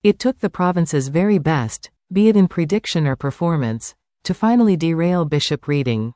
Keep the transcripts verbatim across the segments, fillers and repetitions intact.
It took the province's very best, be it in prediction or performance, to finally derail Bishop Reading.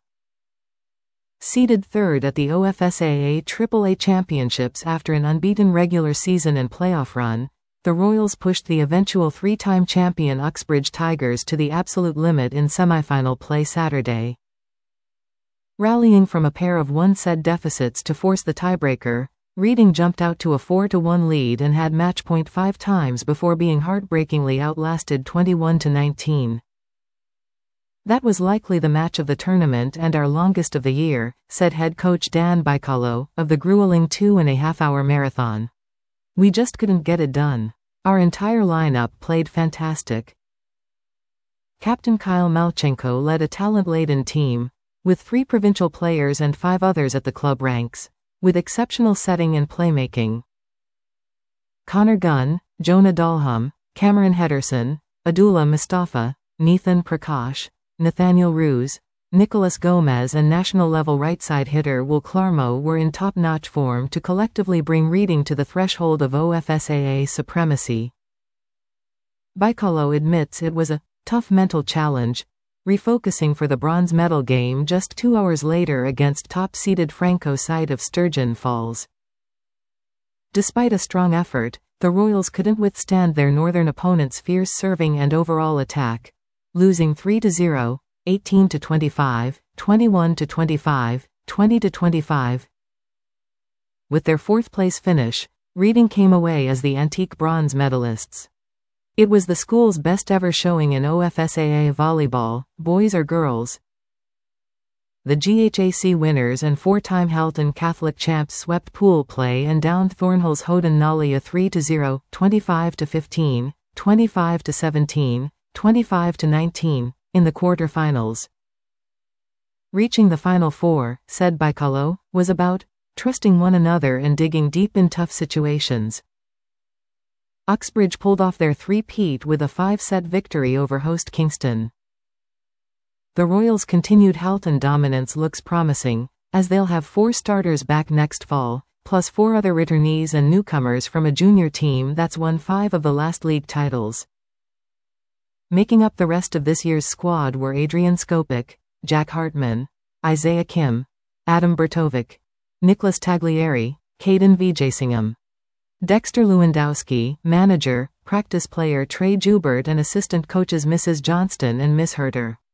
Seeded third at the O F S A A Triple A Championships after an unbeaten regular season and playoff run, the Royals pushed the eventual three-time champion Uxbridge Tigers to the absolute limit in semifinal play Saturday. Rallying from a pair of one-set deficits to force the tiebreaker, Reading jumped out to a four to one lead and had match point five times before being heartbreakingly outlasted twenty-one to nineteen. "That was likely the match of the tournament and our longest of the year," said head coach Dan Baikalo, of the grueling two-and-a-half-hour marathon. "We just couldn't get it done. Our entire lineup played fantastic." Captain Kyle Malchenko led a talent-laden team, with three provincial players and five others at the club ranks, with exceptional setting and playmaking. Connor Gunn, Jonah Dalham, Cameron Henderson, Abdullah Mustafa, Nathan Prakash, Nathaniel Ruse, Nicholas Gomez and national-level right-side hitter Will Clarmo were in top-notch form to collectively bring Reading to the threshold of O F S A A supremacy. Baikalo admits it was a tough mental challenge, refocusing for the bronze medal game just two hours later against top-seeded Franco side of Sturgeon Falls. Despite a strong effort, the Royals couldn't withstand their northern opponents' fierce serving and overall attack, losing three to zero, eighteen to twenty-five, twenty-one to twenty-five, twenty to twenty-five. With their fourth-place finish, Reading came away as the antique bronze medalists. It was the school's best-ever showing in O F S A A volleyball, boys or girls. The G H A C winners and four-time Halton Catholic champs swept pool play and downed Thornhill's Hoden Nalia three to zero, twenty-five to fifteen, twenty-five to seventeen, twenty-five to nineteen, in the quarter-finals. Reaching the Final Four, said Baikalo, was about trusting one another and digging deep in tough situations. Uxbridge pulled off their three-peat with a five-set victory over host Kingston. The Royals' continued Halton dominance looks promising, as they'll have four starters back next fall, plus four other returnees and newcomers from a junior team that's won five of the last league titles. Making up the rest of this year's squad were Adrian Skopik, Jack Hartman, Isaiah Kim, Adam Bertovic, Nicholas Taglieri, Caden Vijaysingham, Dexter Lewandowski, manager, practice player Trey Joubert and assistant coaches Missus Johnston and Miss Herter.